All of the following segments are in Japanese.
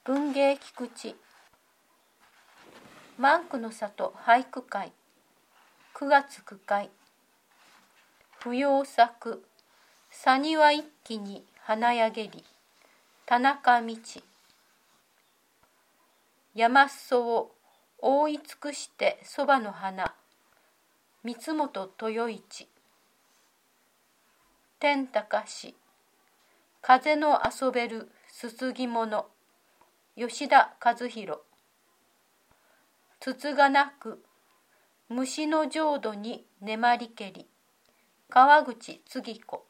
文芸菊池万句の里俳句会9月9回不要作さには一気に華やげり田中道山裾を覆い尽くしてそばの花三本豊一天高し風の遊べるすすぎ物吉田和弘筒がなく虫の浄土に粘りけり川口次子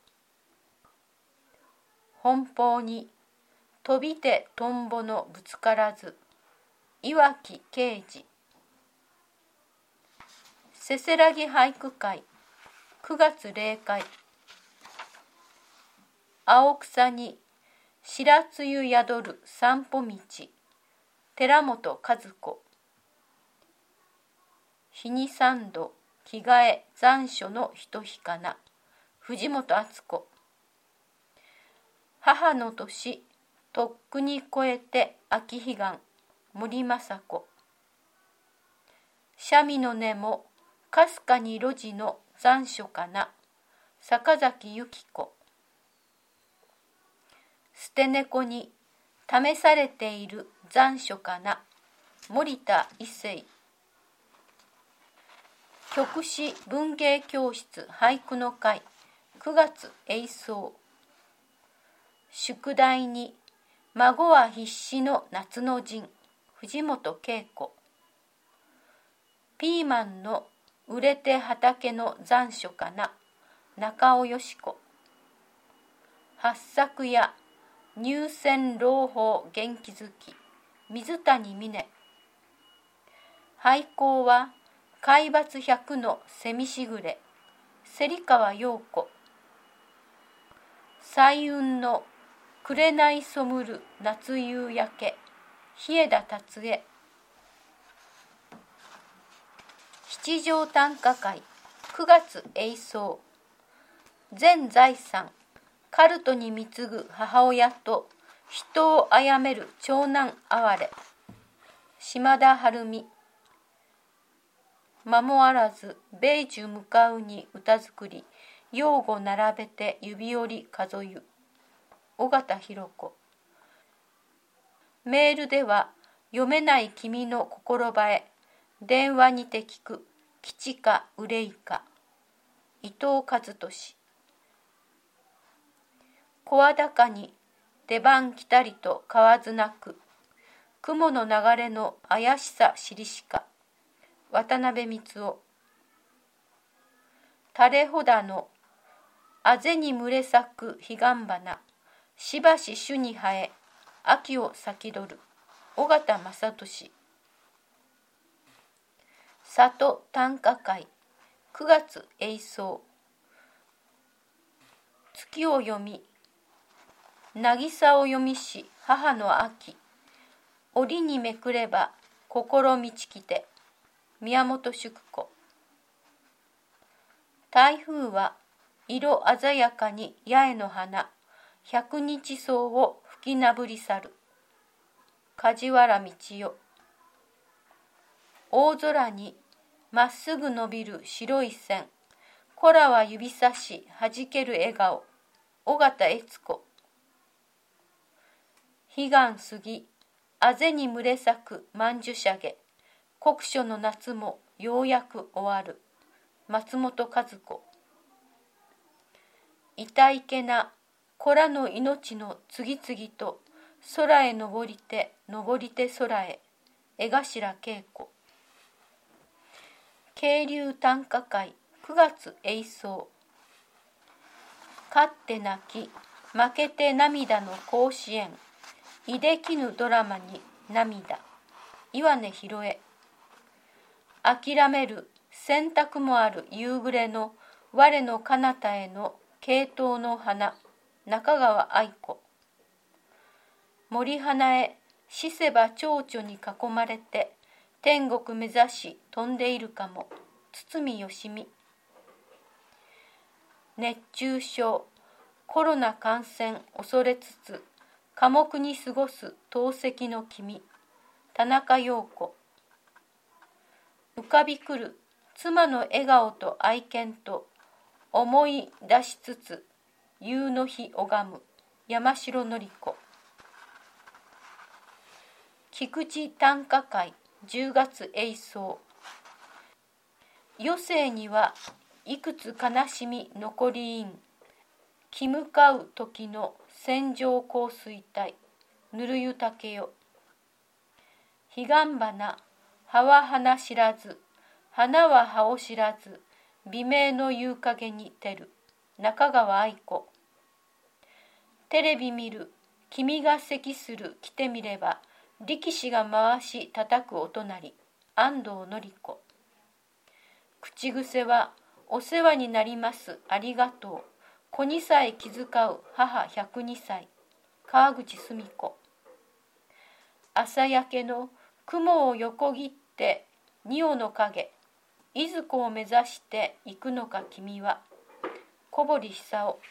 奔放に飛びてトンボのぶつからず岩木啓治せせらぎ俳句会9月例会青草に白露宿る散歩道寺本和子日に三度着替え残暑のひと日かな藤本敦子母の年とっくに越えて秋彼岸森昌子三味の音もかすかに路地の残暑かな坂崎由紀子捨て猫に試されている残暑かな森田一世曲師文芸教室俳句の会9月永奏宿題に孫は必死の夏の陣藤本恵子ピーマンの売れて畑の残暑かな中尾よし子八作や入選朗報元気づき水谷美音俳句は海抜100の蝉しぐれ芹川陽子彩雲の紅染むる夏夕焼け日枝達恵七条短歌会9月永奏全財産カルトに貢ぐ母親と人を殺める長男哀れ島田晴美間もあらず米寿向かうに歌作り用語並べて指折り数ゆ尾形弘子メールでは読めない君の心ばえ電話にて聞く吉か憂いか伊藤和俊声高に出番来たりと買わずなく雲の流れの怪しさ知りしか渡辺光夫垂れ穂だのあぜに群れ咲く彼岸花しばし種に生え秋を先取る尾形正俊里短歌会9月永奏月を読み渚を読みし母の秋折にめくれば心満ちきて宮本淑子台風は色鮮やかに八重の花百日草を吹きなぶり去る梶原道代大空にまっすぐ伸びる白い線空は指さしはじける笑顔尾形悦子彼岸過ぎあぜに群れ咲く曼珠沙華酷暑の夏もようやく終わる松本和子痛いけな子らの命の次々と空へ登りて登りて空へ江頭恵子渓流短歌会9月永奏勝って泣き負けて涙の甲子園いできぬドラマに涙岩根弘恵諦める選択もある夕暮れの我の彼方への傾倒の花中川愛子森花へ死せば蝶々に囲まれて天国目指し飛んでいるかも堤芳美熱中症コロナ感染恐れつつ寡黙に過ごす透析の君、田中陽子。浮かびくる妻の笑顔と愛犬と思い出しつつ夕の日拝む山城典子。菊池短歌会10月永奏。余生にはいくつ悲しみ残りん。気向かう時の線状降水帯ぬるゆ竹よ。彼岸花葉は花知らず、花は葉を知らず、美名の夕影に照る中川愛子。テレビ見る君が咳する来てみれば、力士が回し叩くお隣安藤典子。口癖はお世話になりますありがとう、子にさえ気遣う母102歳川口澄子。朝焼けの雲を横切って仁王の影、いずこを目指して行くのか君は小堀久夫。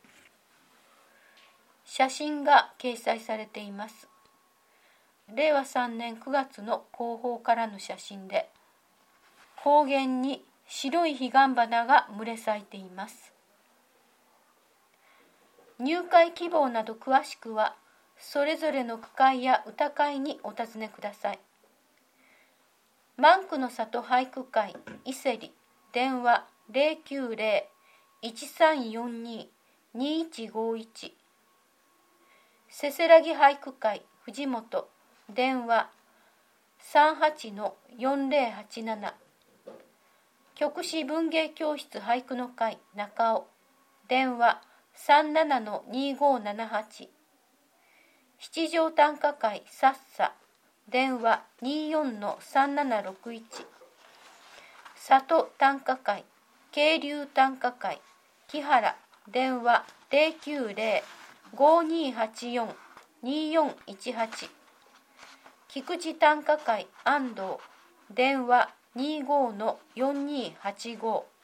写真が掲載されています。令和3年9月の広報からの写真で、高原に白い彼岸花が群れ咲いています。入会希望など詳しくはそれぞれの区会や歌会にお尋ねください。万句の里俳句会伊勢里、電話 090-1342-2151。せせらぎ俳句会藤本、電話 38-4087。局詩文芸教室俳句の会中尾、電話 37-2578。七条短歌会さっさ、電話 24-3761。里短歌会渓流短歌会木原、電話 090-5284-2418。菊池短歌会安藤、電話 25-4285。